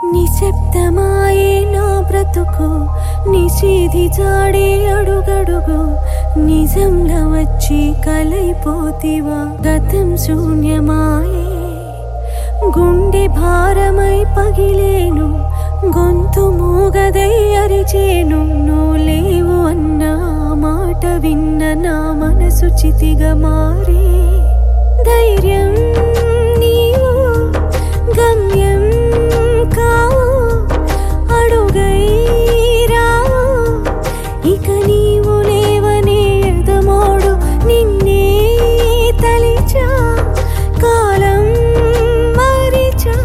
నిశ్శబ్దమాయే నా బ్రతుకు నిషేధి జాడే అడుగడుగు నిజంగా వచ్చి కలైపోతివా గతం శూన్యమాయే గుండె భారమై పగిలేను గొంతు మూగదై అరిచేను నువ్వు లేవు అన్న మాట విన్న నా మనసు చితిగా మారే ధైర్యం నీవు గమ్యం కావు అడుగై రావు ఇక నీవు లేవనే ఎదమోడు నిన్నే తలిచా కాలం మరిచా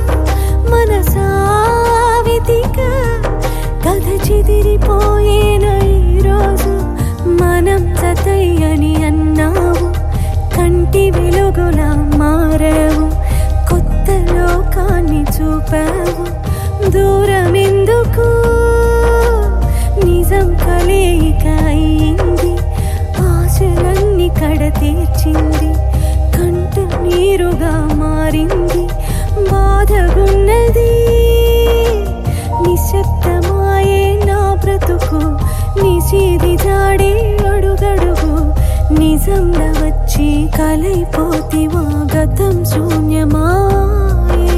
మనసావితిక కథ చెదిరిపోయేన ఈరోజు మనం జతయ్యని అన్నావు కంటి వెలుగులా మారావు కొత్త లోకాన్ని చూపావు దూరం ఎందుకు నిజం కలయిక అయింది ఆశలన్నీ కడ తీర్చింది కంట నీరుగా మారింది బాధగున్నది నిశ్శబ్దమాయే నా బ్రతుకు నిషేధి జాడే అడుగడుగు నిజంగా వచ్చి కలైపోతివా గతం శూన్యమాయే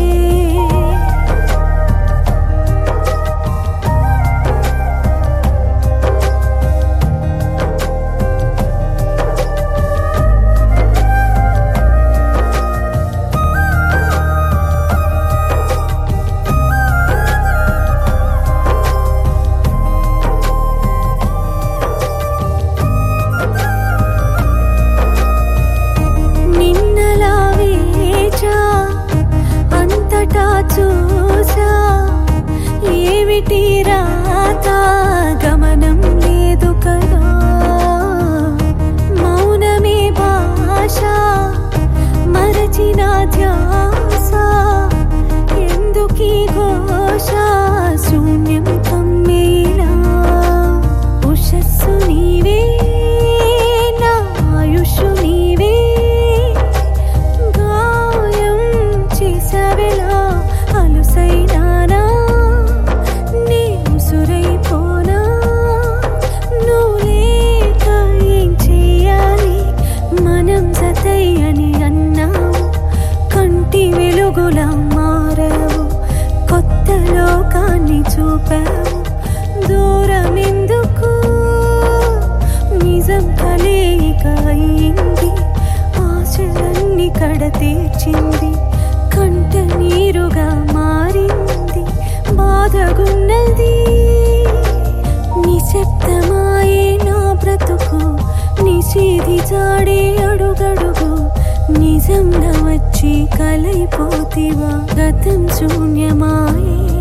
చూసా ఏమిటి రాత గమనం లేదు కదా మౌనమే భాష మరచిన ధ్యాస ఎందుకీ ఘోష శూన్యం కమ్మేలా ఉషస్సు నీవే నా ఆయుషు నీవే గాయం చేసవెలా అలుసైనానా నీ ఉసురైపోనా నువ్వు లేక ఏం చెయ్యాలి మనం జతయ్యని అన్నావు కంటి వెలుగులా మారావు కొత్త లోకాన్ని చూపావు దూరం ఎందుకు నిజం కలయిక అయింది ఆశలన్నీ కడ తీర్చింది కంట నీరుగా మారింది బాధగున్నది నిశ్శబ్దమాయే నా బ్రతుకు నిషేధి జాడే అడుగడుగు నిజంగా వచ్చి కలైపోతివా గతం శూన్యమాయే